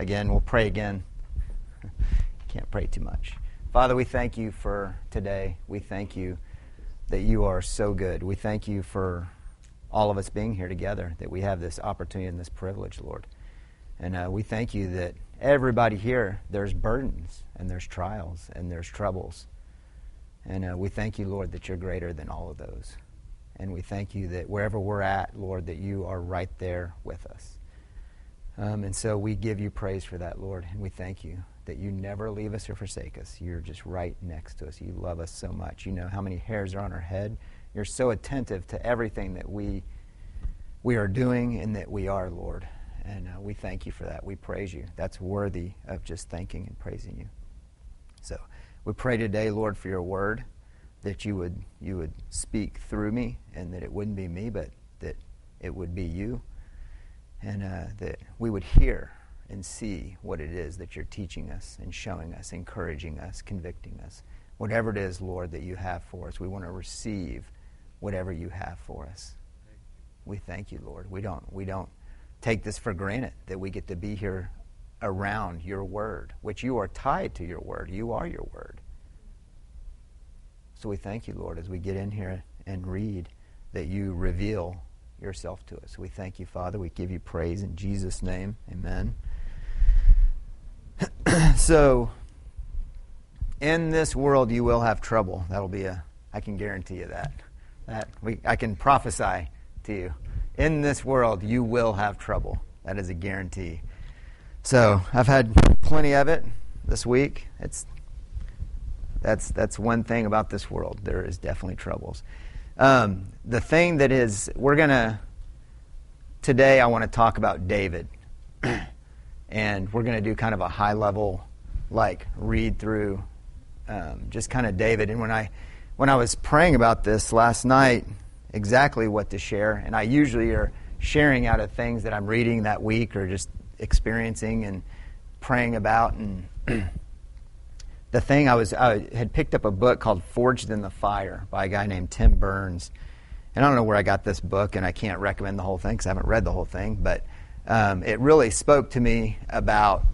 again. We'll pray again. Can't pray too much. Father, we thank you for today. We thank you that you are so good. We thank you for all of us being here together, that we have this opportunity and this privilege, Lord. And we thank you that everybody here, there's burdens and there's trials and there's troubles. And we thank you, Lord, that you're greater than all of those. And we thank you that wherever we're at, Lord, that you are right there with us. And so we give you praise for that, Lord. And we thank you that you never leave us or forsake us. You're just right next to us. You love us so much. You know how many hairs are on our head. You're so attentive to everything that we are doing and that we are, Lord. And we thank you for that. We praise you. That's worthy of just thanking and praising you. So we pray today, Lord, for your word, that you would speak through me, and that it wouldn't be me, but that it would be you, and that we would hear and see what it is that you're teaching us and showing us, encouraging us, convicting us. Whatever it is, Lord, that you have for us, we want to receive whatever you have for us. We thank you, Lord. We don't take this for granted, that we get to be here around your word, which you are tied to your word. You are your word. So we thank you, Lord, as we get in here and read, that you reveal yourself to us. We thank you, Father. We give you praise in Jesus' name. Amen. So, in this world you will have trouble. I can guarantee you that. I can prophesy to you. In this world you will have trouble. That is a guarantee. So, I've had plenty of it this week. That's one thing about this world. There is definitely troubles. The thing that is, today I want to talk about David. And we're going to do kind of a high level, read through just kind of David. And when I was praying about this last night, exactly what to share, and I usually are sharing out of things that I'm reading that week or just experiencing and praying about. And the thing I had picked up a book called Forged in the Fire by a guy named Tim Burns. And I don't know where I got this book, and I can't recommend the whole thing because I haven't read the whole thing, but it really spoke to me about,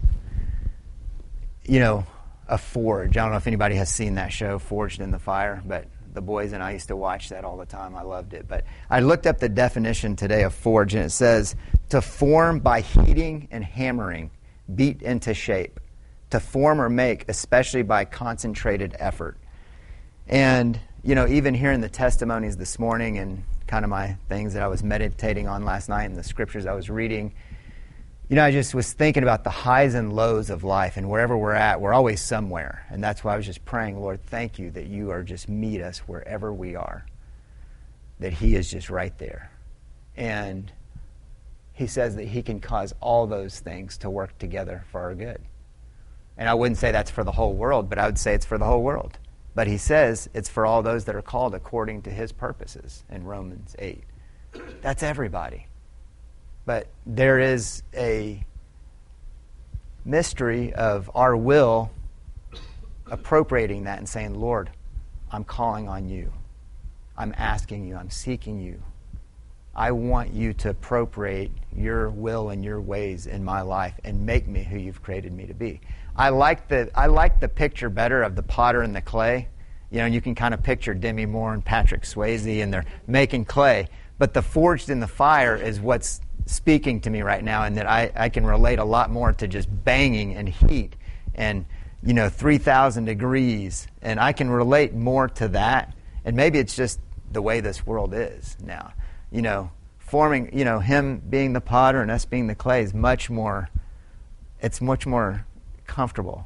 a forge. I don't know if anybody has seen that show, Forged in the Fire, but the boys and I used to watch that all the time. I loved it. But I looked up the definition today of forge, and it says, to form by heating and hammering, beat into shape. To form or make, especially by concentrated effort. And, even hearing the testimonies this morning and kind of my things that I was meditating on last night and the scriptures I was reading, I just was thinking about the highs and lows of life, and wherever we're at, we're always somewhere. And that's why I was just praying, Lord, thank you that you are just meet us wherever we are, that he is just right there. And he says that he can cause all those things to work together for our good. And I wouldn't say that's for the whole world, but I would say it's for the whole world. But he says it's for all those that are called according to his purposes in Romans 8. That's everybody. But there is a mystery of our will appropriating that and saying, Lord, I'm calling on you. I'm asking you. I'm seeking you. I want you to appropriate your will and your ways in my life and make me who you've created me to be. I like the picture better of the potter and the clay. You can kind of picture Demi Moore and Patrick Swayze, and they're making clay. But the forged in the fire is what's speaking to me right now, and that I can relate a lot more to just banging and heat and 3,000 degrees, and I can relate more to that. And maybe it's just the way this world is now. Forming, him being the potter and us being the clay is much more comfortable,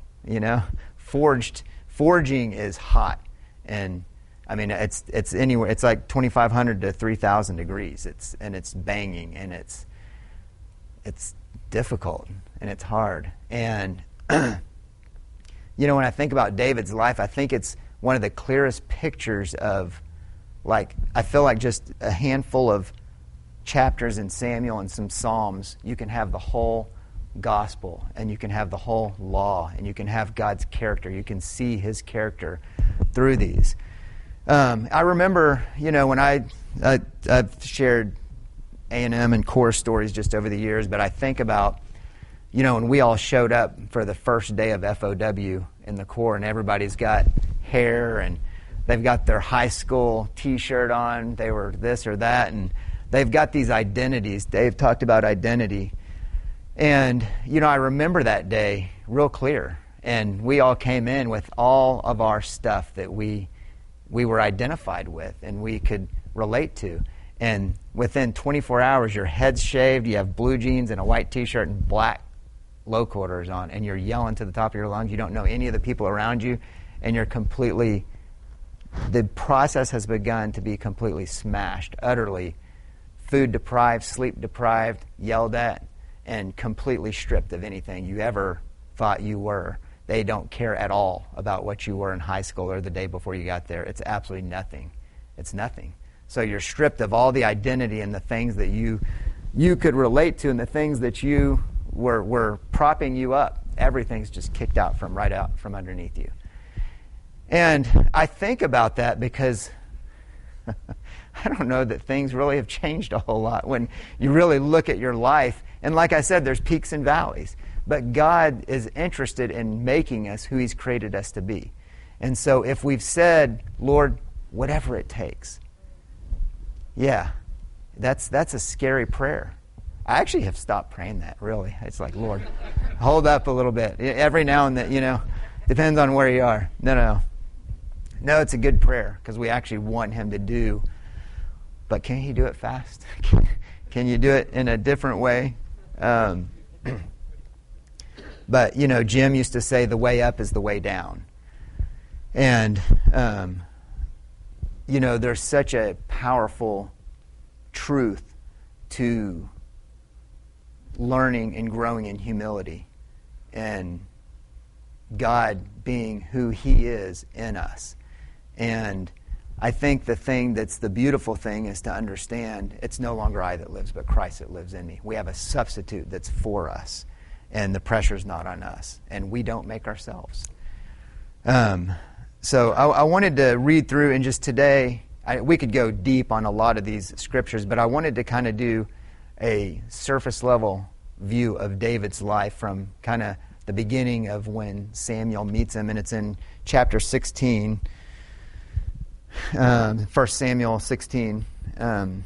Forging is hot, and it's anywhere. It's like 2,500 to 3,000 degrees. It's banging, and it's difficult, and it's hard. And when I think about David's life, I think it's one of the clearest pictures of, I feel like just a handful of chapters in Samuel and some Psalms, you can have the whole gospel, and you can have the whole law, and you can have God's character. You can see his character through these. I remember, when I've shared A&M and core stories just over the years, but I think about, when we all showed up for the first day of FOW in the Corps, and everybody's got hair and they've got their high school T-shirt on, they were this or that, and they've got these identities. Dave talked about identity. And, I remember that day real clear. And we all came in with all of our stuff that we were identified with and we could relate to. And within 24 hours, your head's shaved, you have blue jeans and a white T-shirt and black low quarters on, and you're yelling to the top of your lungs. You don't know any of the people around you, and you're completely, the process has begun to be completely smashed, utterly food deprived, sleep deprived, yelled at, and completely stripped of anything you ever thought you were. They don't care at all about what you were in high school or the day before you got there. It's absolutely nothing. It's nothing. So you're stripped of all the identity and the things that you could relate to and the things that you were propping you up. Everything's just kicked out from underneath you. And I think about that because I don't know that things really have changed a whole lot when you really look at your life. And like I said, there's peaks and valleys. But God is interested in making us who He's created us to be. And so if we've said, Lord, whatever it takes, yeah, that's a scary prayer. I actually have stopped praying that, really. It's like, Lord, hold up a little bit. Every now and then, depends on where you are. No, it's a good prayer because we actually want Him to do. But can He do it fast? Can you do it in a different way? But, Jim used to say the way up is the way down. And, there's such a powerful truth to learning and growing in humility and God being who He is in us. And I think the thing that's the beautiful thing is to understand it's no longer I that lives, but Christ that lives in me. We have a substitute that's for us, and the pressure's not on us, and we don't make ourselves. So I wanted to read through, and just today, we could go deep on a lot of these scriptures, but I wanted to kind of do a surface level view of David's life from kind of the beginning of when Samuel meets him, and it's in chapter 16, 1 Samuel 16, and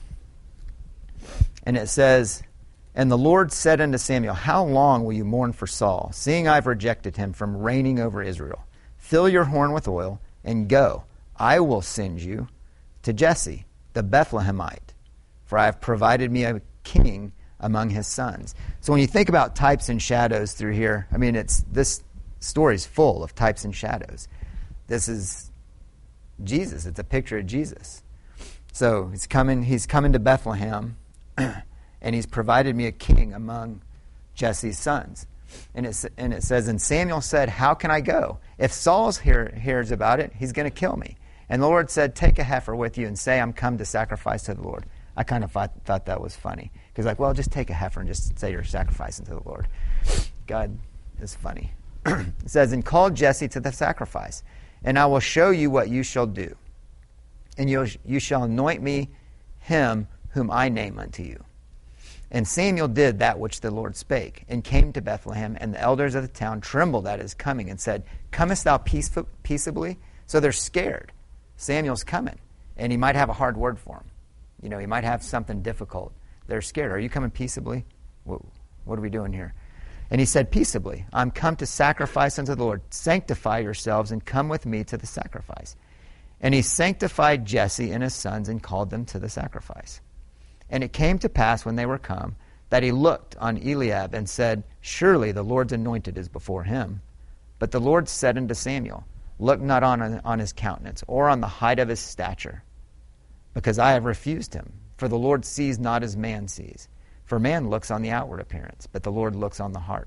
it says, "And the Lord said unto Samuel, How long will you mourn for Saul, seeing I've rejected him from reigning over Israel? Fill your horn with oil, and go. I will send you to Jesse, the Bethlehemite, for I have provided me a king among his sons." So when you think about types and shadows through here, this story is full of types and shadows. This is Jesus. It's a picture of Jesus. So he's coming to Bethlehem, and he's provided me a king among Jesse's sons. And it says, "And Samuel said, How can I go? If Saul hears about it, he's going to kill me. And the Lord said, Take a heifer with you and say, I'm come to sacrifice to the Lord." I kind of thought that was funny. Because just take a heifer and just say you're sacrificing to the Lord. God is funny. It says, "And call Jesse to the sacrifice, and I will show you what you shall do. And you shall anoint me him whom I name unto you." And Samuel did that which the Lord spake, and came to Bethlehem, and the elders of the town trembled at his coming, and said, "Comest thou peaceably?" So they're scared. Samuel's coming, and he might have a hard word for him. He might have something difficult. They're scared. "Are you coming peaceably? What are we doing here?" And he said, "Peaceably. I'm come to sacrifice unto the Lord. Sanctify yourselves, and come with me to the sacrifice." And he sanctified Jesse and his sons, and called them to the sacrifice. And it came to pass, when they were come, that he looked on Eliab, and said, "Surely the Lord's anointed is before him." But the Lord said unto Samuel, "Look not on his countenance, or on the height of his stature, because I have refused him. For the Lord sees not as man sees. For man looks on the outward appearance, but the Lord looks on the heart."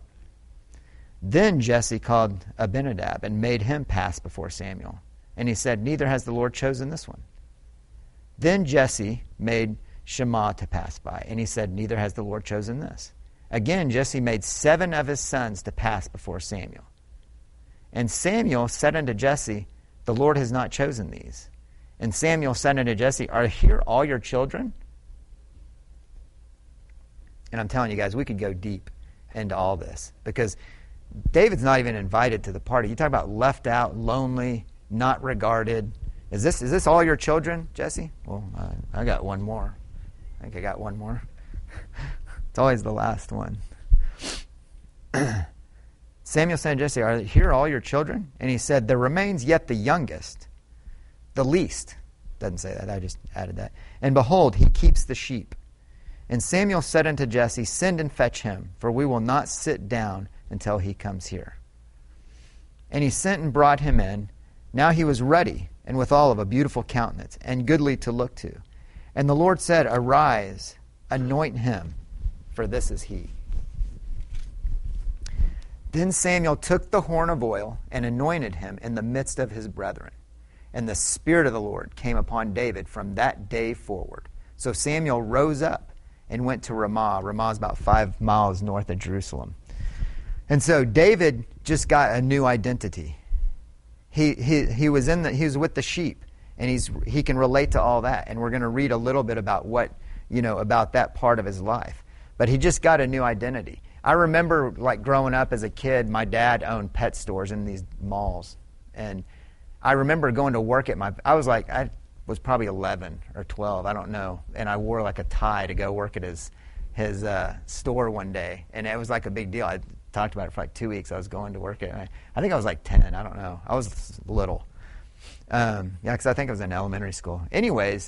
Then Jesse called Abinadab, and made him pass before Samuel. And he said, "Neither has the Lord chosen this one." Then Jesse made Shammah to pass by, and he said, "Neither has the Lord chosen this." Again Jesse made 7 of his sons to pass before Samuel. And Samuel said unto Jesse, "The Lord has not chosen these." And Samuel said unto Jesse, "Are here all your children?" And I'm telling you guys, we could go deep. into all this, because David's not even invited to the party. You talk about left out, lonely, not regarded. Is this all your children, Jesse? Well, I got one more. I think I got one more. It's always the last one. Samuel said to Jesse, "Are here all your children?" And he said, "There remains yet the youngest, the least." Doesn't say that, I just added that. "And behold, he keeps the sheep." And Samuel said unto Jesse, "Send and fetch him, for we will not sit down until he comes here." And he sent and brought him in. Now he was ruddy, and withal of a beautiful countenance, and goodly to look to. And the Lord said, "Arise, anoint him, for this is he." Then Samuel took the horn of oil and anointed him in the midst of his brethren. And the Spirit of the Lord came upon David from that day forward. So Samuel rose up and went to Ramah. Ramah is about 5 miles north of Jerusalem. And so David just got a new identity. He was with the sheep, and he can relate to all that. And we're going to read a little bit about about that part of his life. But he just got a new identity. I remember, like, growing up as a kid, my dad owned pet stores in these malls. And I remember going to work at I was probably 11 or 12, I don't know. And I wore like a tie to go work at his store one day. And it was like a big deal. I talked about it for like 2 weeks. I was going to work at it. I think I was like 10, I don't know. I was little. Because I think I was in elementary school. Anyways,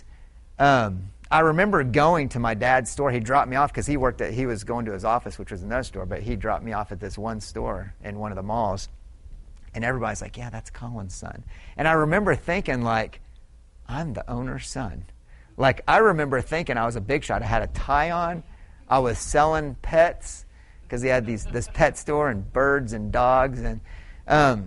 I remember going to my dad's store. He dropped me off because he was going to his office, which was another store, but he dropped me off at this one store in one of the malls. And everybody's like, "Yeah, that's Colin's son." And I remember thinking, like, I'm the owner's son. Like, I remember thinking I was a big shot. I had a tie on. I was selling pets because he had this pet store and birds and dogs. And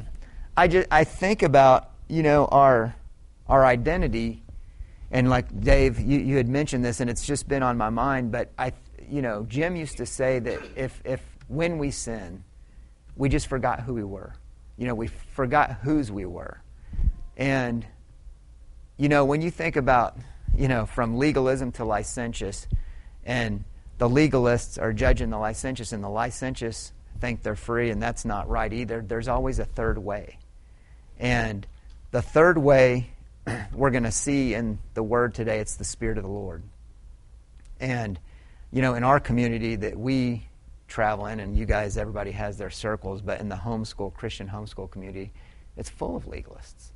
I think about, our identity. And like Dave, you had mentioned this, and it's just been on my mind. But Jim used to say that if when we sin, we just forgot who we were. We forgot whose we were. And when you think about from legalism to licentious, and the legalists are judging the licentious, and the licentious think they're free, and that's not right either. There's always a third way, and the third way we're going to see in the Word today, it's the Spirit of the Lord. And, in our community that we travel in, and you guys, everybody has their circles, but in the Christian homeschool community, it's full of legalists.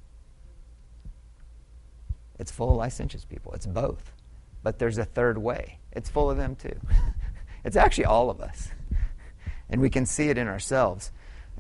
It's full of licentious people. It's both. But there's a third way. It's full of them too. It's actually all of us. And we can see it in ourselves.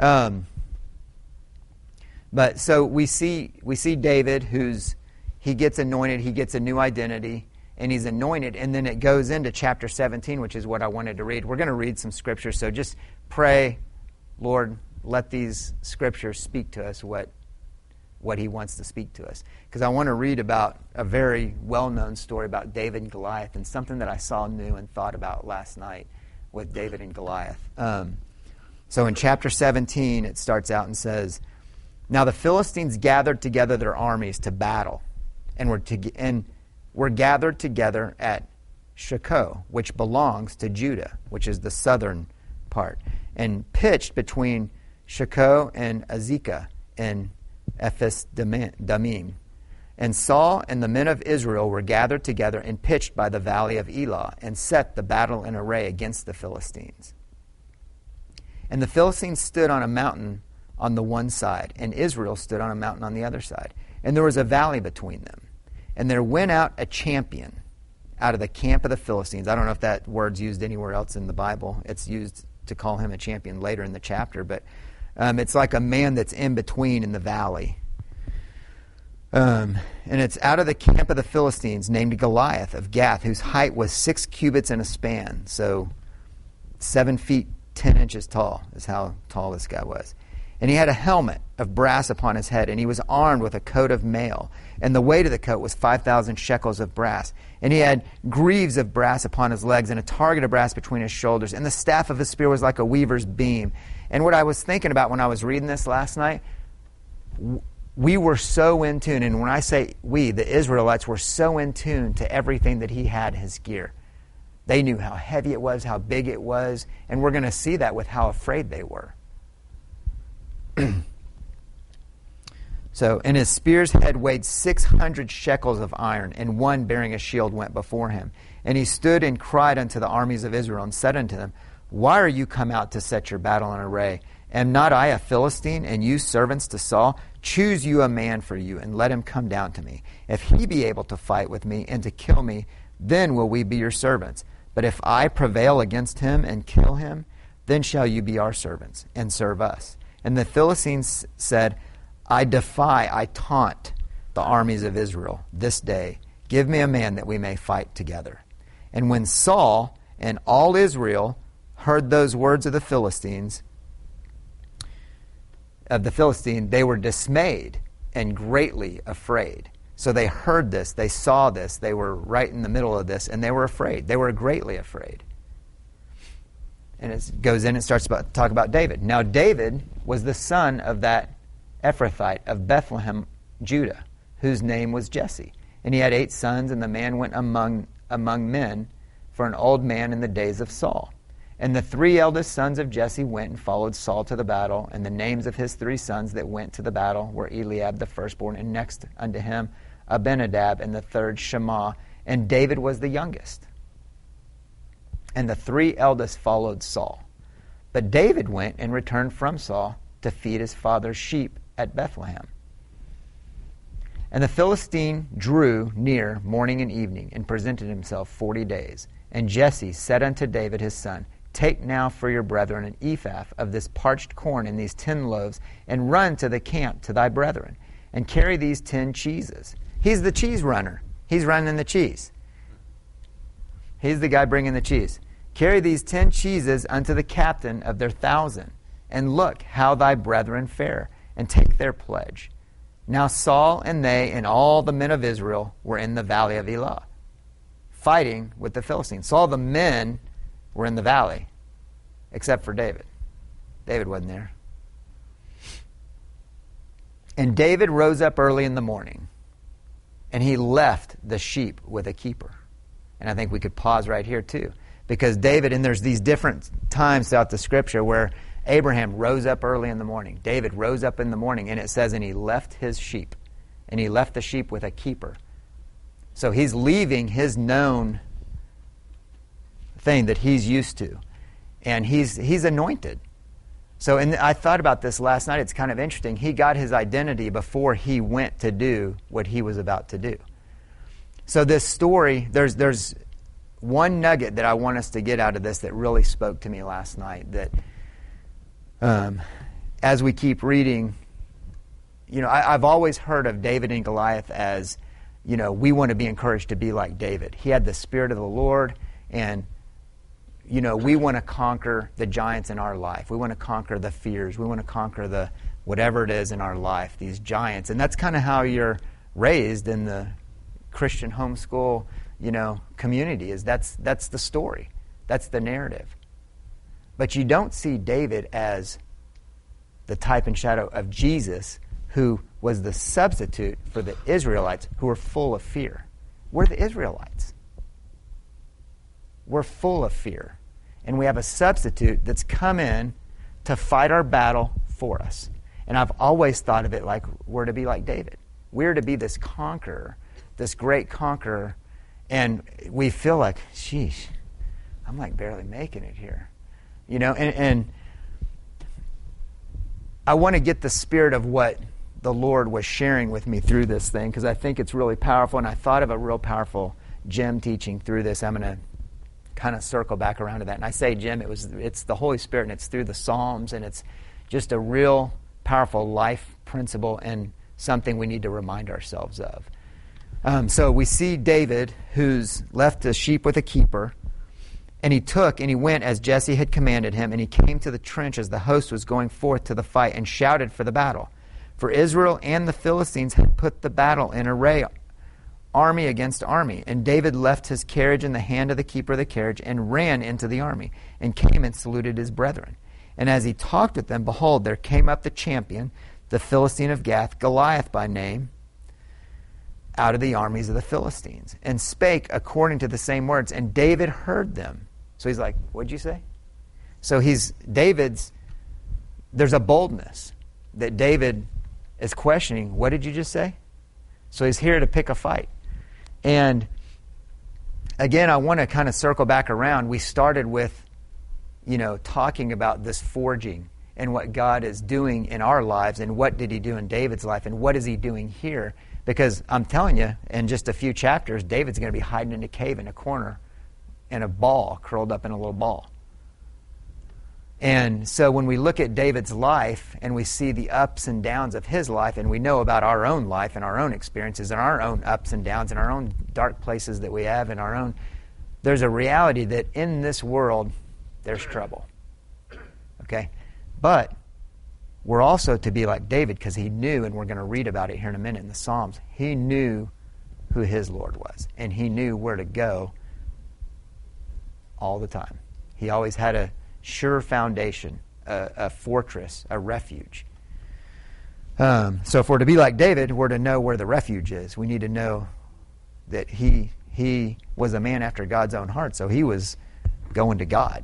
But so we see David, he gets anointed, he gets a new identity, and he's anointed, and then it goes into chapter 17, which is what I wanted to read. We're going to read some scripture, so just pray, Lord, let these scriptures speak to us what he wants to speak to us. Because I want to read about a very well-known story about David and Goliath, and something that I saw new and thought about last night with David and Goliath. So in chapter 17, it starts out and says, "Now the Philistines gathered together their armies to battle, and were gathered together at Shechoh, which belongs to Judah, which is the southern part, and pitched between Shechoh and Azekah in Ephes Damim. And Saul and the men of Israel were gathered together and pitched by the valley of Elah, and set the battle in array against the Philistines. And the Philistines stood on a mountain on the one side, and Israel stood on a mountain on the other side. And there was a valley between them. And there went out a champion out of the camp of the Philistines." I don't know if that word's used anywhere else in the Bible. It's used to call him a champion later in the chapter. But it's like a man that's in between in the valley. And it's out of the camp of the Philistines, named Goliath of Gath, whose height was 6 cubits and a span. So 7 feet 10 inches tall is how tall this guy was. And he had a helmet of brass upon his head, and he was armed with a coat of mail. And the weight of the coat was 5,000 shekels of brass. And he had greaves of brass upon his legs, and a target of brass between his shoulders. And the staff of his spear was like a weaver's beam. And what I was thinking about when I was reading this last night, we were so in tune. And when I say we, the Israelites were so in tune to everything that he had in his gear. They knew how heavy it was, how big it was, and we're going to see that with how afraid they were. So, and his spear's head weighed 600 shekels of iron, and one bearing a shield went before him. And he stood and cried unto the armies of Israel, and said unto them, Why are you come out to set your battle in array? Am not I a Philistine, and you servants to Saul? Choose you a man for you, and let him come down to me. If he be able to fight with me, and to kill me, then will we be your servants. But if I prevail against him, and kill him, then shall you be our servants, and serve us. And the Philistines said, I defy, I taunt the armies of Israel this day. Give me a man that we may fight together. And when Saul and all Israel heard those words of the Philistine, they were dismayed and greatly afraid. So they heard this, they saw this, they were right in the middle of this, and they were afraid. They were greatly afraid. And it goes in and starts to talk about David. Now David was the son of that Ephrathite of Bethlehem, Judah, whose name was Jesse. And he had 8 sons, and the man went among men for an old man in the days of Saul. And the 3 eldest sons of Jesse went and followed Saul to the battle, and the names of his 3 sons that went to the battle were Eliab the firstborn, and next unto him Abinadab, and the third Shammah, and David was the youngest. And the 3 eldest followed Saul. But David went and returned from Saul to feed his father's sheep at Bethlehem. And the Philistine drew near morning and evening, and presented himself 40 days. And Jesse said unto David his son, Take now for your brethren an ephah of this parched corn and these 10 loaves, and run to the camp to thy brethren, and carry these 10 cheeses. He's the cheese runner. He's running the cheese. He's the guy bringing the cheese. Carry these 10 cheeses unto the captain of their 1,000, and look how thy brethren fare, and take their pledge. Now Saul and they and all the men of Israel were in the valley of Elah, fighting with the Philistines. So all the men were in the valley, except for David. David wasn't there. And David rose up early in the morning, and he left the sheep with a keeper. And I think we could pause right here too, because David, and there's these different times throughout the scripture where Abraham rose up early in the morning. David rose up in the morning, and it says, and he left his sheep. And he left the sheep with a keeper. So he's leaving his known thing that he's used to. And he's anointed. So and I thought about this last night. It's kind of interesting. He got his identity before he went to do what he was about to do. So this story, there's one nugget that I want us to get out of this that really spoke to me last night, that as we keep reading, I've always heard of David and Goliath as, we want to be encouraged to be like David. He had the Spirit of the Lord, and, we want to conquer the giants in our life. We want to conquer the fears. We want to conquer the whatever it is in our life, these giants. And that's kind of how you're raised in the Christian homeschool, community. That's the story. That's the narrative. But you don't see David as the type and shadow of Jesus, who was the substitute for the Israelites who were full of fear. We're the Israelites. We're full of fear. And we have a substitute that's come in to fight our battle for us. And I've always thought of it like we're to be like David. We're to be this conqueror, this great conqueror. And we feel like, sheesh, I'm like barely making it here. And I want to get the spirit of what the Lord was sharing with me through this thing, because I think it's really powerful, and I thought of a real powerful Jim teaching through this. I'm going to kind of circle back around to that. And I say Jim, it's the Holy Spirit, and it's through the Psalms, and it's just a real powerful life principle and something we need to remind ourselves of. So we see David, who's left the sheep with a keeper. And he went as Jesse had commanded him, and he came to the trench as the host was going forth to the fight, and shouted for the battle. For Israel and the Philistines had put the battle in array, army against army. And David left his carriage in the hand of the keeper of the carriage, and ran into the army, and came and saluted his brethren. And as he talked with them, behold, there came up the champion, the Philistine of Gath, Goliath by name, out of the armies of the Philistines, and spake according to the same words, and David heard them. So he's like, what'd you say? So there's a boldness that David is questioning. What did you just say? So he's here to pick a fight. And again, I want to kind of circle back around. We started with, talking about this forging and what God is doing in our lives, and what did he do in David's life, and what is he doing here? Because I'm telling you, in just a few chapters, David's going to be hiding in a cave in a corner in a ball, curled up in a little ball. And so when we look at David's life and we see the ups and downs of his life, and we know about our own life and our own experiences and our own ups and downs and our own dark places that we have in our own, there's a reality that in this world there's trouble. Okay? But we're also to be like David, because he knew, and we're going to read about it here in a minute in the Psalms, he knew who his Lord was, and he knew where to go all the time. He always had a sure foundation, a fortress, a refuge. So if we're to be like David, we're to know where the refuge is. We need to know that he was a man after God's own heart, so he was going to God.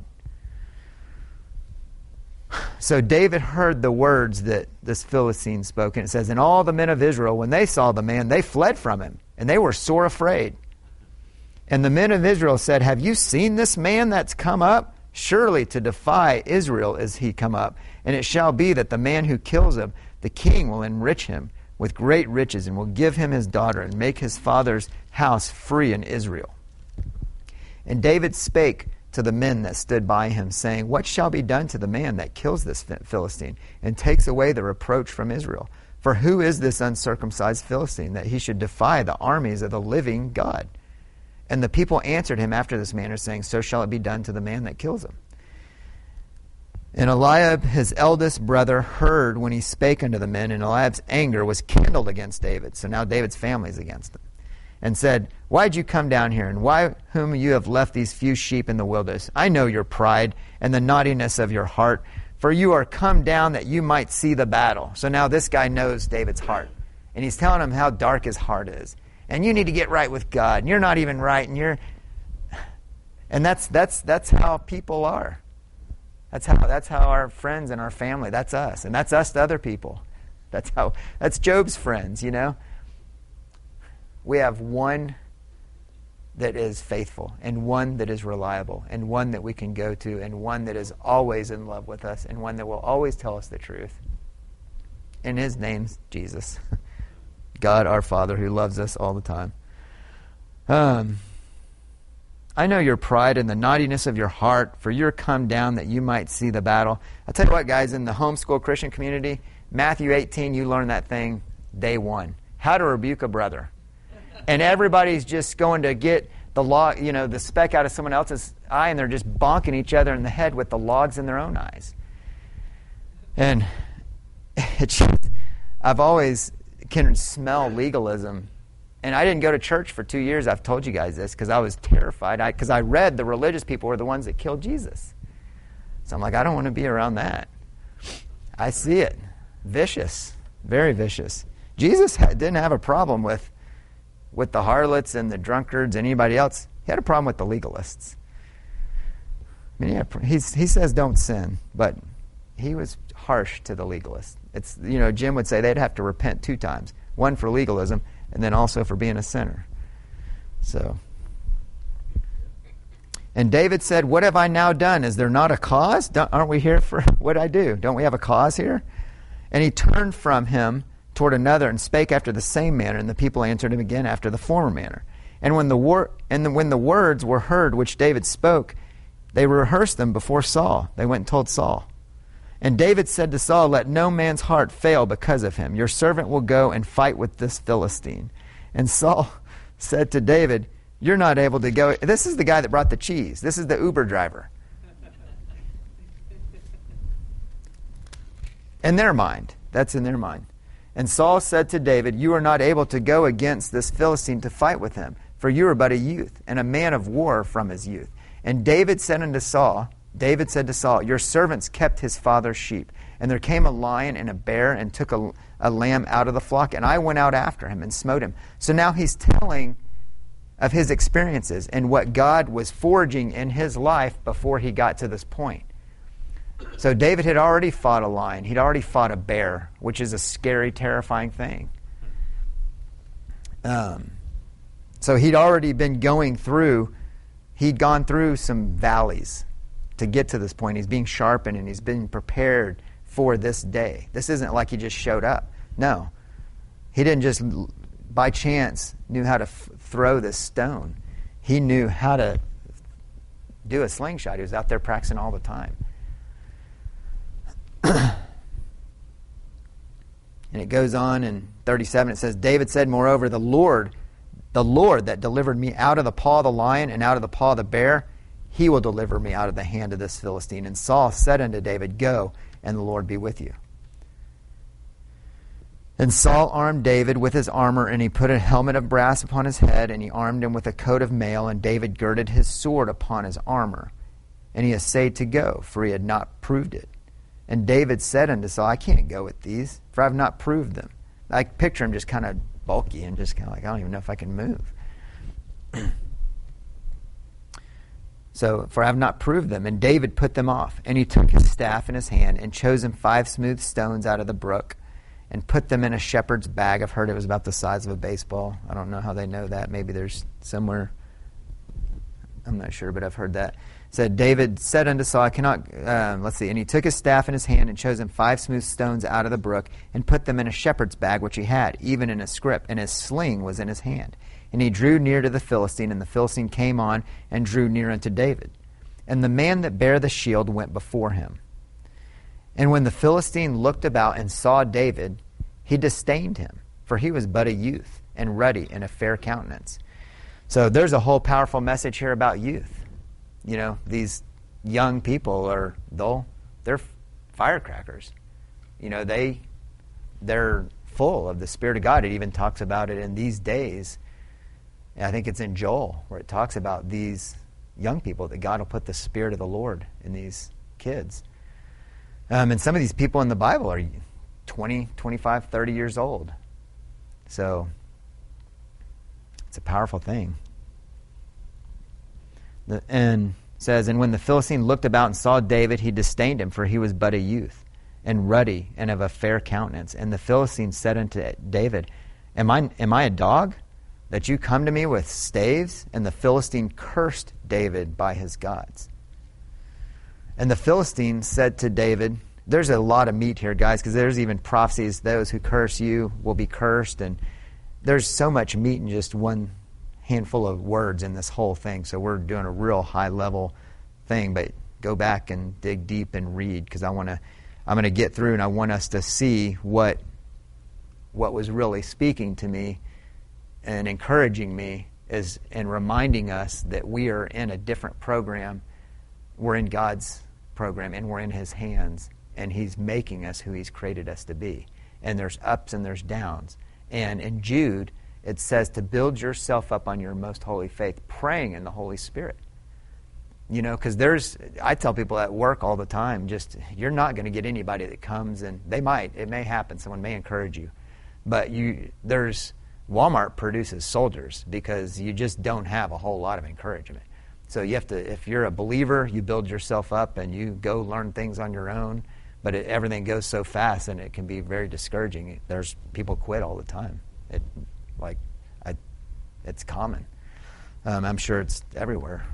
So David heard the words that this Philistine spoke, and it says, and all the men of Israel, when they saw the man, they fled from him, and they were sore afraid. And the men of Israel said, have you seen this man that's come up? Surely to defy Israel is he come up. And it shall be that the man who kills him, the king will enrich him with great riches, and will give him his daughter, and make his father's house free in Israel. And David spake to the men that stood by him, saying, what shall be done to the man that kills this Philistine, and takes away the reproach from Israel? For who is this uncircumcised Philistine, that he should defy the armies of the living God? And the people answered him after this manner, saying, so shall it be done to the man that kills him. And Eliab, his eldest brother, heard when he spake unto the men, and Eliab's anger was kindled against David. So now David's family is against him. And said, why'd you come down here, and why whom you have left these few sheep in the wilderness? I know your pride and the naughtiness of your heart, for you are come down that you might see the battle. So now this guy knows David's heart, and he's telling him how dark his heart is. And you need to get right with God, and you're not even right, and that's how people are. That's how our friends and our family, that's us, and that's us to other people. That's Job's friends, We have one that is faithful, and one that is reliable, and one that we can go to, and one that is always in love with us, and one that will always tell us the truth. And his name's Jesus. God our Father, who loves us all the time. I know your pride and the naughtiness of your heart, for you're come down that you might see the battle. I'll tell you what, guys, in the homeschool Christian community, Matthew 18, you learn that thing day one. How to rebuke a brother. And everybody's just going to get the log, the speck out of someone else's eye, and they're just bonking each other in the head with the logs in their own eyes. And I've always can smell legalism. And I didn't go to church for 2 years. I've told you guys this because I was terrified. Because I read the religious people were the ones that killed Jesus. So I'm like, I don't want to be around that. I see it. Vicious. Very vicious. Jesus didn't have a problem with the harlots and the drunkards and anybody else. He had a problem with the legalists. I mean, he says don't sin, but he was harsh to the legalists. It's, Jim would say they'd have to repent 2 times. One for legalism, and then also for being a sinner. So, and David said, what have I now done? Is there not a cause? Aren't we here for what I do? Don't we have a cause here? And he turned from him toward another and spake after the same manner, and the people answered him again after the former manner. And when the words were heard which David spoke, they rehearsed them before Saul. They went and told Saul. And David said to Saul, let no man's heart fail because of him. Your servant will go and fight with this Philistine. And Saul said to David, you're not able to go. This is the guy that brought the cheese. This is the Uber driver. In their mind. That's in their mind. And Saul said to David, you are not able to go against this Philistine to fight with him, for you are but a youth, and a man of war from his youth. And David said unto Saul, David said to Saul, your servants kept his father's sheep, and there came a lion and a bear and took a lamb out of the flock, and I went out after him and smote him. So now he's telling of his experiences and what God was forging in his life before he got to this point. So David had already fought a lion. He'd already fought a bear, which is a scary, terrifying thing. So he'd already been he'd gone through some valleys to get to this point. He's being sharpened and he's been prepared for this day. This isn't like he just showed up. No. He didn't just by chance knew how to throw this stone. He knew how to do a slingshot. He was out there practicing all the time. And it goes on in 37. It says, David said, moreover, the Lord that delivered me out of the paw of the lion and out of the paw of the bear, he will deliver me out of the hand of this Philistine. And Saul said unto David, go, and the Lord be with you. And Saul armed David with his armor, and he put a helmet of brass upon his head, and he armed him with a coat of mail, and David girded his sword upon his armor. And he essayed to go, for he had not proved it. And David said unto Saul, I can't go with these, for I have not proved them. I picture him just kind of bulky and just kind of like, I don't even know if I can move. So, for I have not proved them. And David put them off. And he took his staff in his hand and chose him 5 smooth stones out of the brook and put them in a shepherd's bag. I've heard it was about the size of a baseball. I don't know how they know that. Maybe there's somewhere. I'm not sure, but I've heard that. Said David said unto Saul, I cannot, and he took his staff in his hand and chose him 5 smooth stones out of the brook and put them in a shepherd's bag which he had, even in a scrip, and his sling was in his hand. And he drew near to the Philistine, and the Philistine came on and drew near unto David. And the man that bare the shield went before him. And when the Philistine looked about and saw David, he disdained him, for he was but a youth, and ruddy and of fair countenance. So there's a whole powerful message here about youth. You know, these young people they're firecrackers. You know, they're full of the Spirit of God. It even talks about it in these days. I think it's in Joel where it talks about these young people, that God will put the Spirit of the Lord in these kids. And some of these people in the Bible are 20, 25, 30 years old. So it's a powerful thing. And says, and when the Philistine looked about and saw David, he disdained him, for he was but a youth, and ruddy, and of a fair countenance. And the Philistine said unto David, Am I a dog, that you come to me with staves? And the Philistine cursed David by his gods. And the Philistine said to David, there's a lot of meat here, guys, because there's even prophecies, those who curse you will be cursed, and there's so much meat in just one handful of words in this whole thing. So we're doing a real high level thing, but go back and dig deep and read, because I'm going to get through, and I want us to see what was really speaking to me and encouraging me and reminding us that we are in a different program. We're in God's program, and we're in His hands, and He's making us who He's created us to be. And there's ups and there's downs. And in Jude, it says to build yourself up on your most holy faith, praying in the Holy Spirit. You know, because I tell people at work all the time, you're not going to get anybody that comes, and it may happen, someone may encourage you, but Walmart produces soldiers, because you just don't have a whole lot of encouragement. So you have to, if you're a believer, you build yourself up and you go learn things on your own, but everything goes so fast and it can be very discouraging. There's people quit all the time. It's common. I'm sure it's everywhere.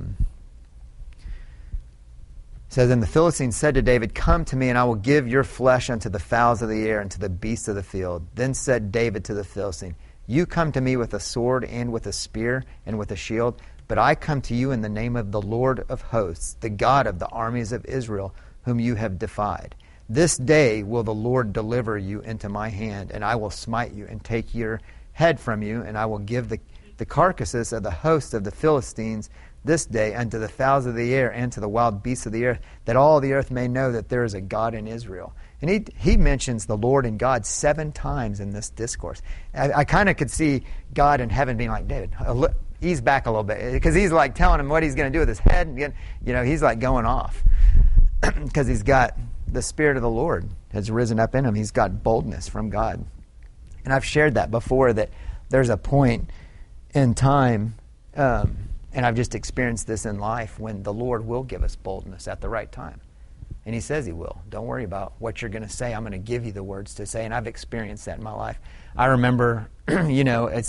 Says, and the Philistine said to David, come to me, and I will give your flesh unto the fowls of the air and to the beasts of the field. Then said David to the Philistine, you come to me with a sword and with a spear and with a shield, but I come to you in the name of the Lord of hosts, the God of the armies of Israel, whom you have defied. This day will the Lord deliver you into my hand, and I will smite you and take your head from you, and I will give the carcasses of the host of the Philistines this day unto the fowls of the air and to the wild beasts of the earth, that all the earth may know that there is a God in Israel. And he mentions the Lord and God 7 times in this discourse. I kind of could see God in heaven being like, David, ease back a little bit, because he's like telling him what he's going to do with his head. And, he's like going off because he's got the Spirit of the Lord has risen up in him. He's got boldness from God. And I've shared that before, that there's a point in time, and I've just experienced this in life, when the Lord will give us boldness at the right time. And he says he will. Don't worry about what you're going to say. I'm going to give you the words to say. And I've experienced that in my life. I remember, there's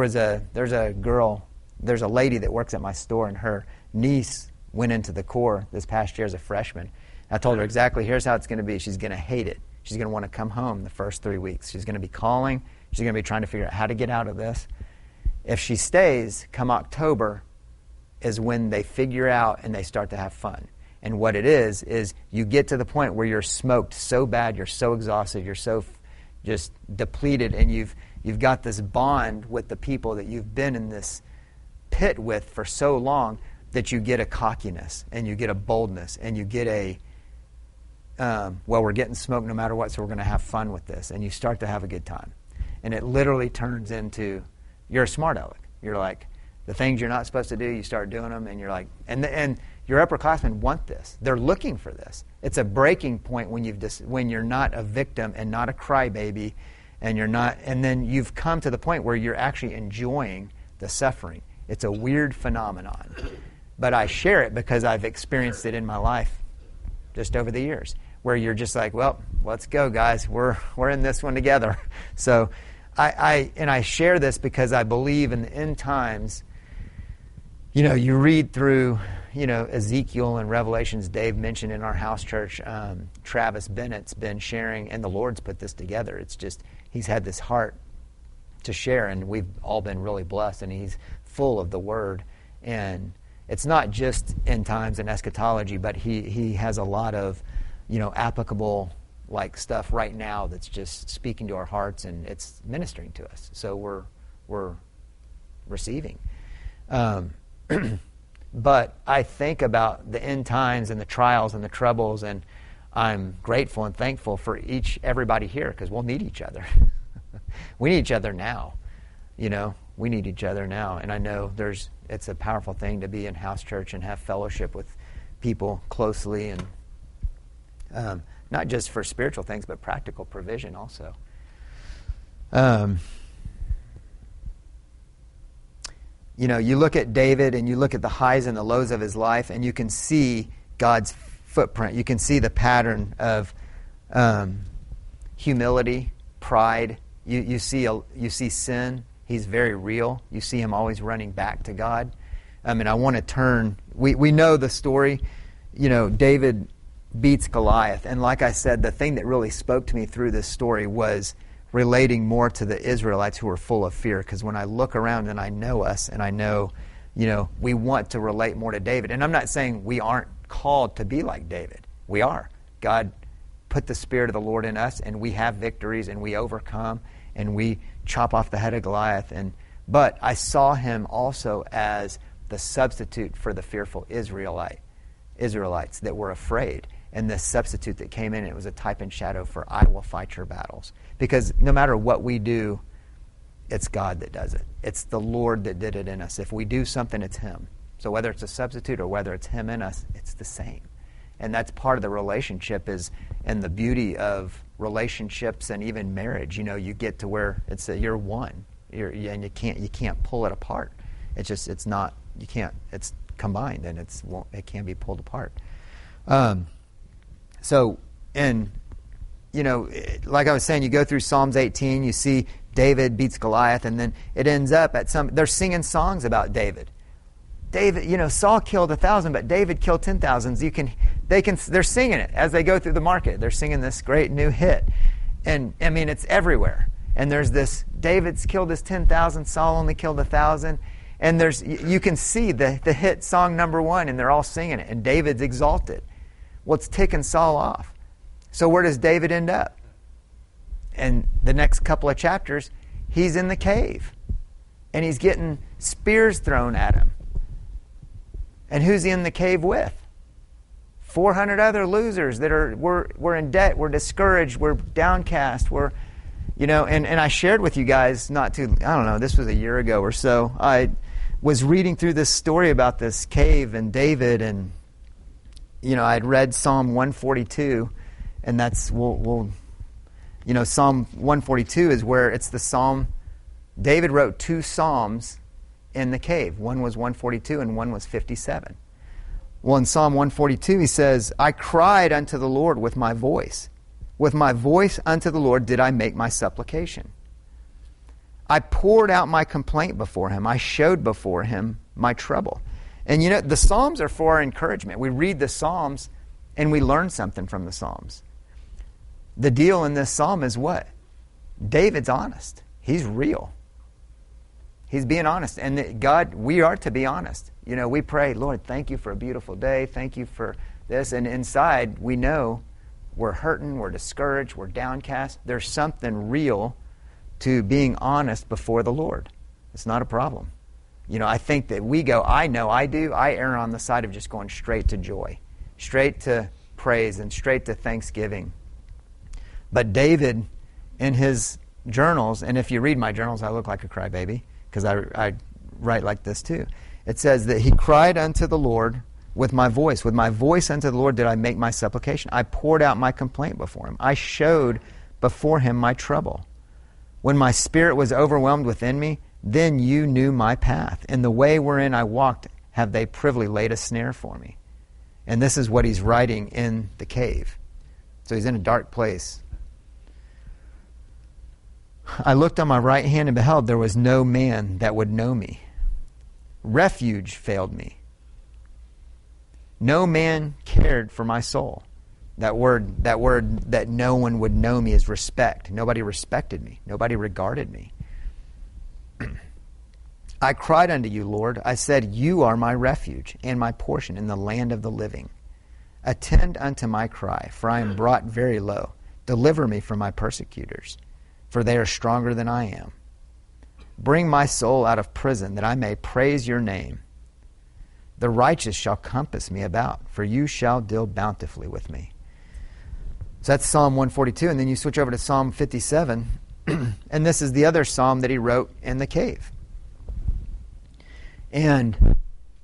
a lady that works at my store, and her niece went into the Corps this past year as a freshman. I told her exactly, here's how it's going to be. She's going to hate it. She's going to want to come home the first 3 weeks. She's going to be calling. She's going to be trying to figure out how to get out of this. If she stays, come October is when they figure out and they start to have fun. And what it is you get to the point where you're smoked so bad, you're so exhausted, you're so just depleted, and you've got this bond with the people that you've been in this pit with for so long, that you get a cockiness and you get a boldness and you get a we're getting smoked no matter what, so we're going to have fun with this. And you start to have a good time. And it literally turns into, you're a smart aleck. You're like, the things you're not supposed to do, you start doing them, and you're like, and your upperclassmen want this. They're looking for this. It's a breaking point when you're not a victim and not a crybaby, and then you've come to the point where you're actually enjoying the suffering. It's a weird phenomenon. But I share it because I've experienced it in my life just over the years, where you're just like, well, let's go, guys. We're in this one together. So I share this because I believe in the end times. You read through, Ezekiel and Revelations. Dave mentioned in our house church, Travis Bennett's been sharing, and the Lord's put this together. It's just, he's had this heart to share, and we've all been really blessed, and he's full of the Word. And it's not just end times and eschatology, but he has a lot of, applicable stuff right now that's just speaking to our hearts, and it's ministering to us. So we're receiving. But I think about the end times and the trials and the troubles, and I'm grateful and thankful for everybody here, because we'll need each other. We need each other now. We need each other now. And I know it's a powerful thing to be in house church and have fellowship with people closely, and not just for spiritual things, but practical provision also. You look at David and you look at the highs and the lows of his life, and you can see God's footprint. You can see the pattern of humility, pride. You see sin. He's very real. You see him always running back to God. And I want to turn. We know the story. David beats Goliath. And like I said, the thing that really spoke to me through this story was relating more to the Israelites who were full of fear. Because when I look around and I know us, and I know, we want to relate more to David. And I'm not saying we aren't called to be like David. We are. God put the Spirit of the Lord in us, and we have victories, and we overcome, and we chop off the head of Goliath. But I saw him also as the substitute for the fearful Israelites that were afraid. And the substitute that came in, it was a type and shadow for, I will fight your battles. Because no matter what we do, it's God that does it. It's the Lord that did it in us. If we do something, it's him. So whether it's a substitute or whether it's him in us, it's the same. And that's part of the relationship and the beauty of relationships and even marriage. You get to where you're one, and you can't pull it apart. It's combined, and it can be pulled apart. Like I was saying, you go through Psalms 18, you see David beats Goliath, and then it ends up they're singing songs about David. Saul killed 1,000, but David killed 10,000. They're singing it as they go through the market. They're singing this great new hit. And it's everywhere. And there's this, David's killed his 10,000, Saul only killed 1,000. And you can see the hit song number 1, and they're all singing it. And David's exalted. Well, it's ticking Saul off. So where does David end up? And the next couple of chapters, he's in the cave. And he's getting spears thrown at him. And who's he in the cave with? 400 other losers that we're in debt, we're discouraged, we're downcast, and I shared with you guys this was a year ago or so. was reading through this story about this cave and David, and I'd read Psalm 142, and that's Psalm 142 is where it's the psalm. David wrote 2 psalms in the cave. One was 142 and one was 57. Well, in Psalm 142 he says, I cried unto the Lord with my voice. With my voice unto the Lord did I make my supplication. I poured out my complaint before him. I showed before him my trouble. And the Psalms are for our encouragement. We read the Psalms and we learn something from the Psalms. The deal in this psalm is what? David's honest. He's real. He's being honest. And God, we are to be honest. We pray, Lord, thank you for a beautiful day. Thank you for this. And inside, we know we're hurting, we're discouraged, we're downcast. There's something real to being honest before the Lord. It's not a problem. I think that we go, I know I do. I err on the side of just going straight to joy, straight to praise, and straight to thanksgiving. But David, in his journals, and if you read my journals, I look like a crybaby, because I write like this too. It says that he cried unto the Lord with my voice. With my voice unto the Lord did I make my supplication. I poured out my complaint before him. I showed before him my trouble. When my spirit was overwhelmed within me, then you knew my path. In the way wherein I walked, have they privily laid a snare for me. And this is what he's writing in the cave. So he's in a dark place. I looked on my right hand and beheld there was no man that would know me. Refuge failed me. No man cared for my soul. That word that no one would know me is respect. Nobody respected me. Nobody regarded me. I cried unto you, Lord. I said, you are my refuge and my portion in the land of the living. Attend unto my cry, for I am brought very low. Deliver me from my persecutors, for they are stronger than I am. Bring my soul out of prison, that I may praise your name. The righteous shall compass me about, for you shall deal bountifully with me. So that's Psalm 142, and then you switch over to Psalm 57, and this is the other psalm that he wrote in the cave. And,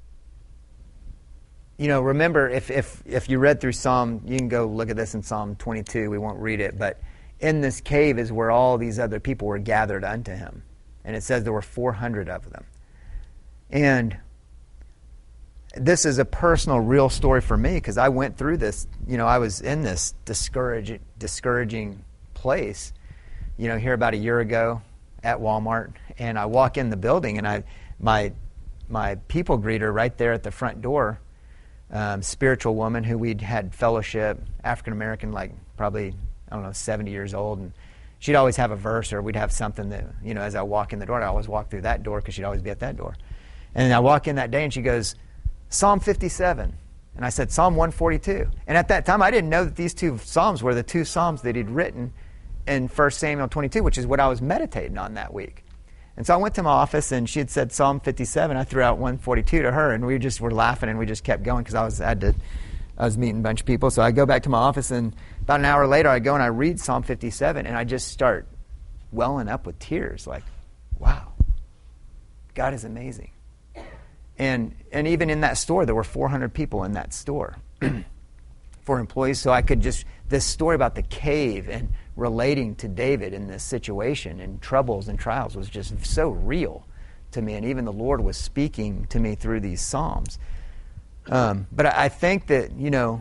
remember, if you read through Psalm, you can go look at this in Psalm 22, we won't read it, but in this cave is where all these other people were gathered unto him. And it says there were 400 of them. And this is a personal, real story for me, because I went through this. I was in this discouraging place, here about a year ago at Walmart. And I walk in the building, and my people greeter right there at the front door, spiritual woman who we'd had fellowship, African American, like probably, 70 years old, and she'd always have a verse, or we'd have something that, as I walk in the door, I always walk through that door because she'd always be at that door. And I walk in that day and she goes, Psalm 57. And I said, Psalm 142. And at that time, I didn't know that these 2 Psalms were the 2 Psalms that he'd written in 1 Samuel 22, which is what I was meditating on that week. And so I went to my office, and she had said Psalm 57. I threw out 142 to her, and we just were laughing, and we just kept going because I was meeting a bunch of people. So I go back to my office, and about an hour later, I go and I read Psalm 57, and I just start welling up with tears, like, wow, God is amazing. And even in that store, there were 400 people in that store for employees. So I could this story about the cave and relating to David in this situation and troubles and trials was just so real to me. And even the Lord was speaking to me through these Psalms. But I think that,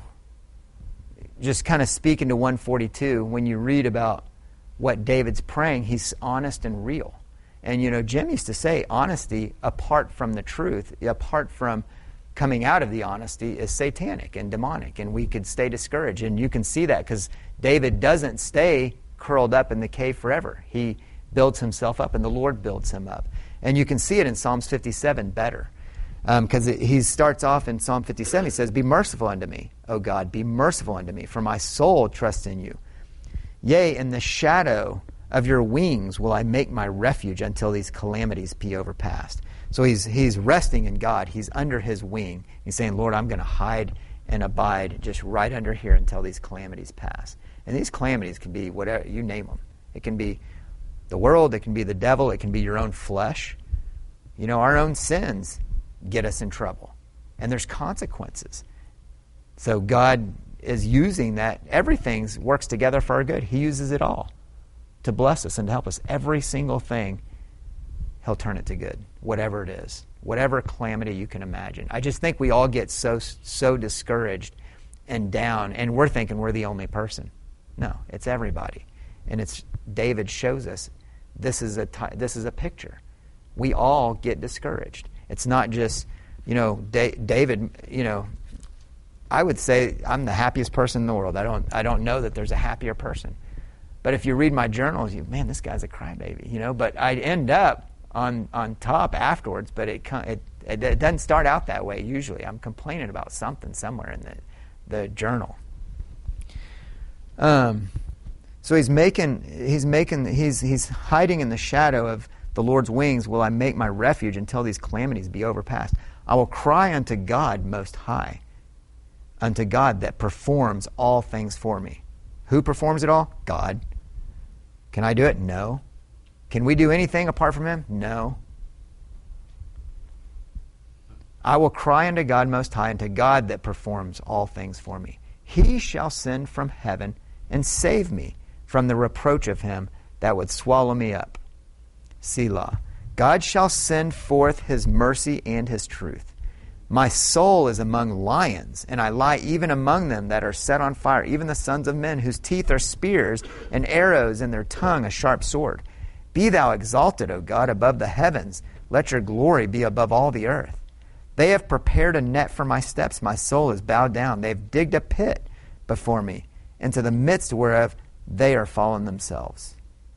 just kind of speaking to 142, when you read about what David's praying, he's honest and real. And, Jim used to say honesty apart from the truth, apart from coming out of the honesty, is satanic and demonic, and we could stay discouraged. And you can see that because David doesn't stay curled up in the cave forever. He builds himself up, and the Lord builds him up. And you can see it in Psalms 57 better. Because he starts off in Psalm 57, he says, be merciful unto me, O God, be merciful unto me, for my soul trusts in you. Yea, in the shadow of your wings will I make my refuge until these calamities be overpast. So he's resting in God. He's under his wing. He's saying, Lord, I'm going to hide and abide just right under here until these calamities pass. And these calamities can be whatever, you name them. It can be the world, it can be the devil, it can be your own flesh. Our own sins get us in trouble, and there's consequences. So God is using that. Everything works together for our good. He uses it all to bless us and to help us. Every single thing, He'll turn it to good, whatever it is, whatever calamity you can imagine. I just think we all get so discouraged and down, and we're thinking we're the only person. No, it's everybody. And David shows us this is a picture. We all get discouraged. It's not just, David, I would say I'm the happiest person in the world. I don't know that there's a happier person. But if you read my journals, man, this guy's a crybaby, But I end up on top afterwards, but it doesn't start out that way usually. I'm complaining about something somewhere in the journal. So he's hiding in the shadow of the Lord's wings. Will I make my refuge until these calamities be overpast? I will cry unto God Most High, unto God that performs all things for me. Who performs it all? God. Can I do it? No. Can we do anything apart from Him? No. I will cry unto God Most High, unto God that performs all things for me. He shall send from heaven and save me from the reproach of him that would swallow me up. Selah. God shall send forth His mercy and His truth. My soul is among lions, and I lie even among them that are set on fire, even the sons of men, whose teeth are spears, and arrows, and their tongue a sharp sword. Be thou exalted, O God, above the heavens. Let your glory be above all the earth. They have prepared a net for my steps. My soul is bowed down. They have digged a pit before me, into the midst whereof they are fallen themselves.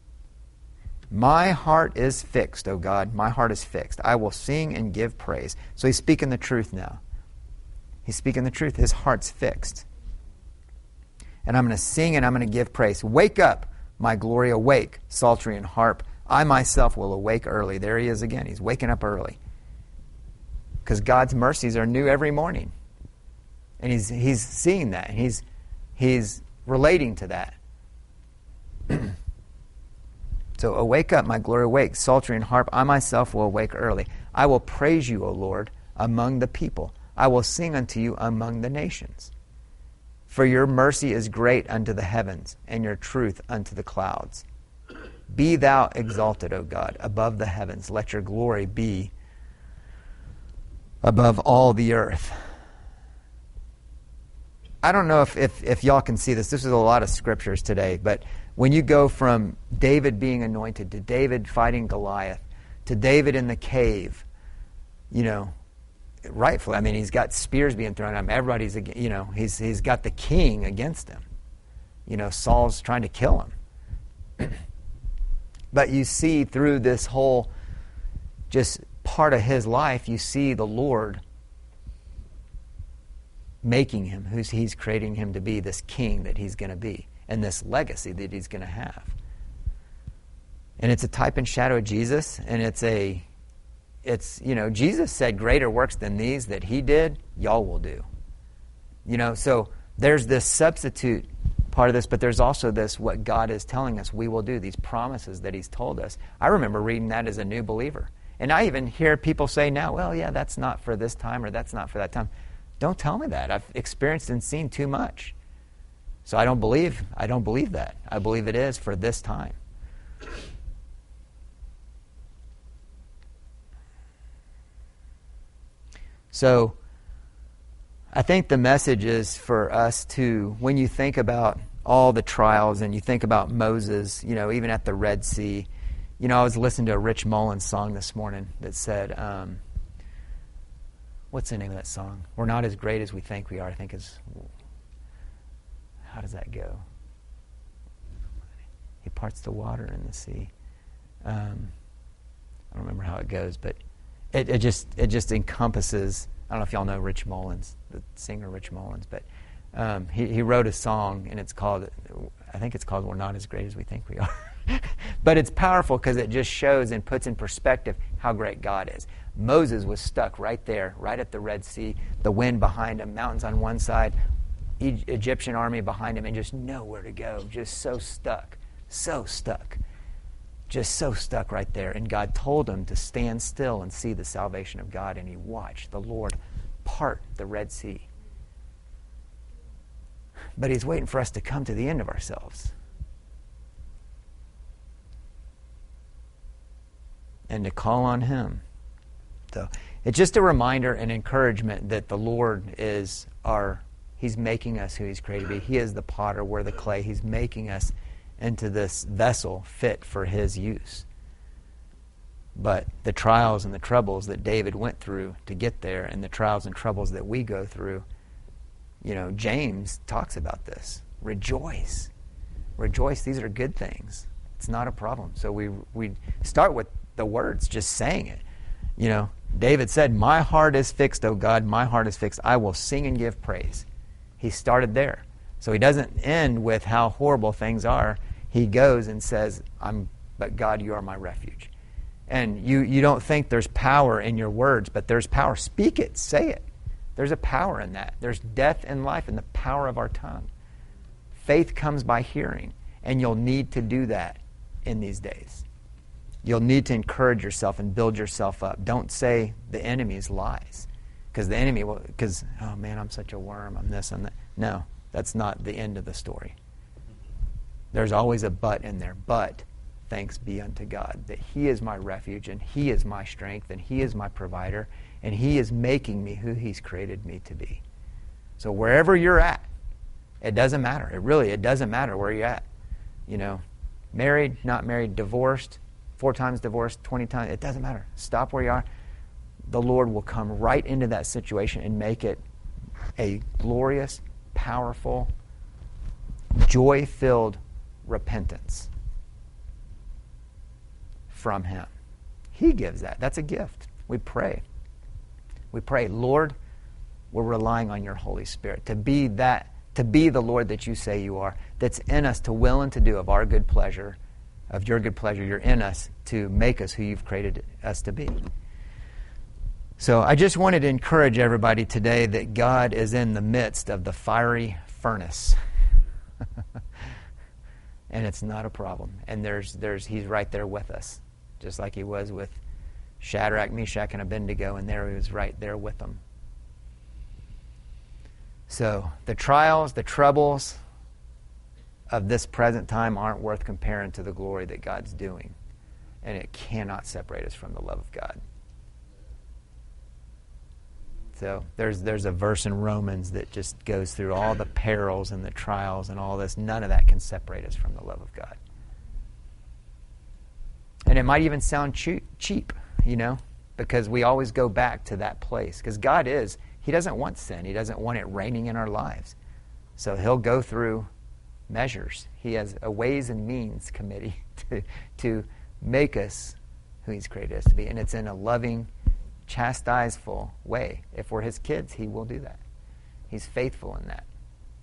My heart is fixed, O God. My heart is fixed. I will sing and give praise. So he's speaking the truth now. He's speaking the truth. His heart's fixed. And I'm going to sing and I'm going to give praise. Wake up, my glory, awake, psaltery and harp. I myself will awake early. There he is again. He's waking up early. Because God's mercies are new every morning. And he's seeing that. And he's relating to that. So awake up, my glory, awake, psaltery and harp. I myself will awake early. I will praise you, O Lord, among the people. I will sing unto you among the nations. For your mercy is great unto the heavens, and your truth unto the clouds. Be thou exalted, O God, above the heavens. Let your glory be above all the earth. I don't know if y'all can see this. This is a lot of scriptures today, but when you go from David being anointed to David fighting Goliath to David in the cave, rightfully, I mean, he's got spears being thrown at him. Everybody's, he's got the king against him. Saul's trying to kill him. But you see through this whole just part of his life, you see the Lord making him, he's creating him to be this king that he's going to be, and this legacy that he's going to have. And it's a type and shadow of Jesus, and Jesus said, greater works than these that he did, y'all will do. So there's this substitute part of this, but there's also this, what God is telling us we will do, these promises that he's told us. I remember reading that as a new believer. And I even hear people say now, well, yeah, that's not for this time, or that's not for that time. Don't tell me that. I've experienced and seen too much. So I don't believe that. I believe it is for this time. So I think the message is for us to, when you think about all the trials and you think about Moses, even at the Red Sea, I was listening to a Rich Mullins song this morning that said, what's the name of that song? We're not as great as we think we are. I think how does that go? He parts the water in the sea. I don't remember how it goes, but it just encompasses. I don't know if y'all know Rich Mullins, the singer Rich Mullins, but he wrote a song, and I think it's called "We're Not as Great as We Think We Are." But it's powerful because it just shows and puts in perspective how great God is. Moses was stuck right there, right at the Red Sea, the wind behind him, mountains on one side, Egyptian army behind him, and just nowhere to go, just so stuck. just so stuck right there. And God told him to stand still and see the salvation of God. And he watched the Lord part the Red Sea. But he's waiting for us to come to the end of ourselves. And to call on him. So it's just a reminder and encouragement that the Lord is He's making us who He's created to be. He is the potter, we're the clay. He's making us into this vessel fit for His use. But the trials and the troubles that David went through to get there, and the trials and troubles that we go through, James talks about this. Rejoice. Rejoice. These are good things. It's not a problem. So we start with the words, just saying it. David said, "My heart is fixed, O God, my heart is fixed. I will sing and give praise." He started there. So he doesn't end with how horrible things are. He goes and says, "But God, you are my refuge." And you don't think there's power in your words, but there's power. Speak it. Say it. There's a power in that. There's death and life in the power of our tongue. Faith comes by hearing, and you'll need to do that in these days. You'll need to encourage yourself and build yourself up. Don't say the enemy's lies. Because the enemy will, oh man, I'm such a worm, I'm this, I'm that. No, that's not the end of the story. There's always a but in there. But thanks be unto God that He is my refuge, and He is my strength, and He is my provider, and He is making me who He's created me to be. So wherever you're at, it doesn't matter. It doesn't matter where you're at. Married, not married, divorced, 4 times divorced, 20 times, it doesn't matter. Stop where you are. The Lord will come right into that situation and make it a glorious, powerful, joy-filled repentance from Him. He gives that. That's a gift. We pray. Lord, we're relying on your Holy Spirit to be the Lord that you say you are, that's in us to will and to do of our good pleasure, of your good pleasure. You're in us to make us who you've created us to be. So I just wanted to encourage everybody today that God is in the midst of the fiery furnace. And it's not a problem. And He's right there with us, just like He was with Shadrach, Meshach, and Abednego, and there He was right there with them. So the trials, the troubles of this present time aren't worth comparing to the glory that God's doing. And it cannot separate us from the love of God. So there's a verse in Romans that just goes through all the perils and the trials and all this. None of that can separate us from the love of God. And it might even sound cheap, because we always go back to that place. Because God He doesn't want sin. He doesn't want it reigning in our lives. So He'll go through measures. He has a ways and means committee to make us who He's created us to be. And it's in a loving, chastiseful way. If we're His kids, He will do that. He's faithful in that.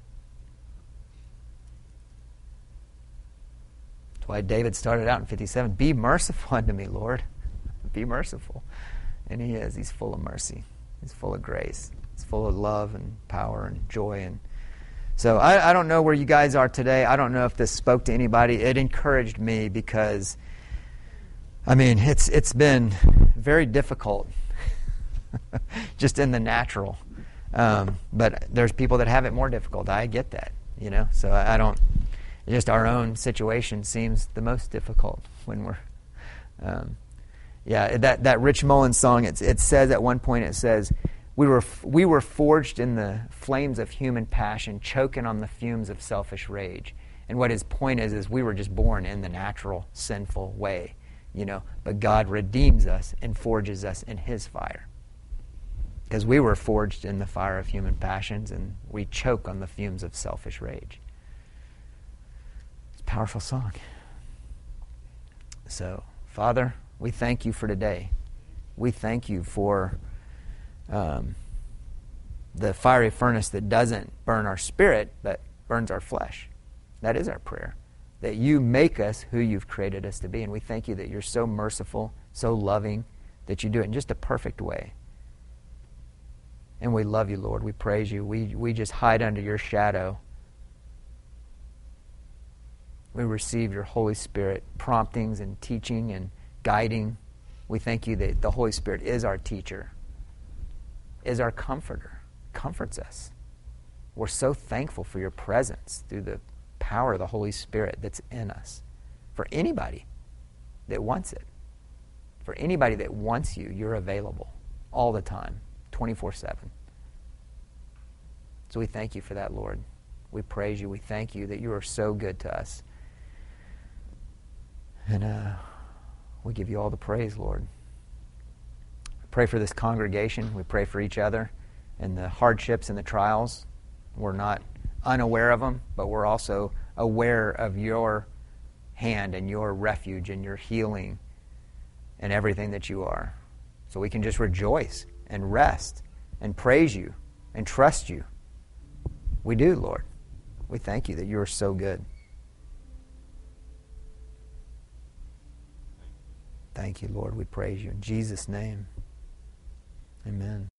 That's why David started out in 57, "Be merciful unto me, Lord." Be merciful. And He is. He's full of mercy. He's full of grace. He's full of love and power and joy. And so I don't know where you guys are today. I don't know if this spoke to anybody. It encouraged me because, it's been very difficult just in the natural. But there's people that have it more difficult. I get that, So I don't, just our own situation seems the most difficult when we're, that Rich Mullins song, it says at one point, it says, we were forged in the flames of human passion, choking on the fumes of selfish rage. And what his point is we were just born in the natural, sinful way, But God redeems us and forges us in His fire. Because we were forged in the fire of human passions, and we choke on the fumes of selfish rage. It's a powerful song. So, Father, we thank you for today. We thank you for the fiery furnace that doesn't burn our spirit, but burns our flesh. That is our prayer. That you make us who you've created us to be. And we thank you that you're so merciful, so loving, that you do it in just a perfect way. And we love you, Lord. We praise you. We just hide under your shadow. We receive your Holy Spirit promptings and teaching and guiding. We thank you that the Holy Spirit is our teacher, is our comforter, comforts us. We're so thankful for your presence through the power of the Holy Spirit that's in us. For anybody that wants it, for anybody that wants you, you're available all the time, 24/7. So we thank you for that, Lord. We praise you. We thank you that you are so good to us. And we give you all the praise, Lord. We pray for this congregation. We pray for each other and the hardships and the trials. We're not unaware of them, but we're also aware of your hand and your refuge and your healing and everything that you are. So we can just rejoice and rest and praise you and trust you. We do, Lord. We thank you that you are so good. Thank you, Lord. We praise you. In Jesus' name, amen.